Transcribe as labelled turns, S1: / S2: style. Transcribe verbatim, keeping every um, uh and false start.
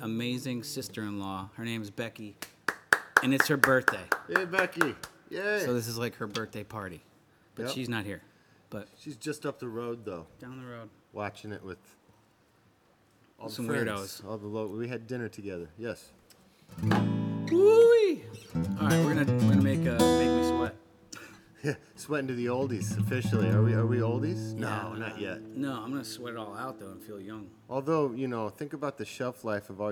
S1: amazing sister-in-law. Her name is Becky, and it's her birthday.
S2: Hey, Becky. Yay.
S1: So this is like her birthday party, but
S2: Yep.
S1: she's not here. But
S2: She's just up the road, though,
S1: down the road,
S2: watching it with all
S1: Some
S2: the friends,
S1: weirdos.
S2: All the lo- we had dinner together. Yes.
S1: woo-wee. All right, we're gonna we're gonna make uh, make me sweat.
S2: Yeah, sweating to the oldies officially. Are we? Are we oldies? No,
S1: Yeah,
S2: not yet.
S1: No, I'm gonna sweat it all out though and feel young.
S2: Although, you know, think about the shelf life of all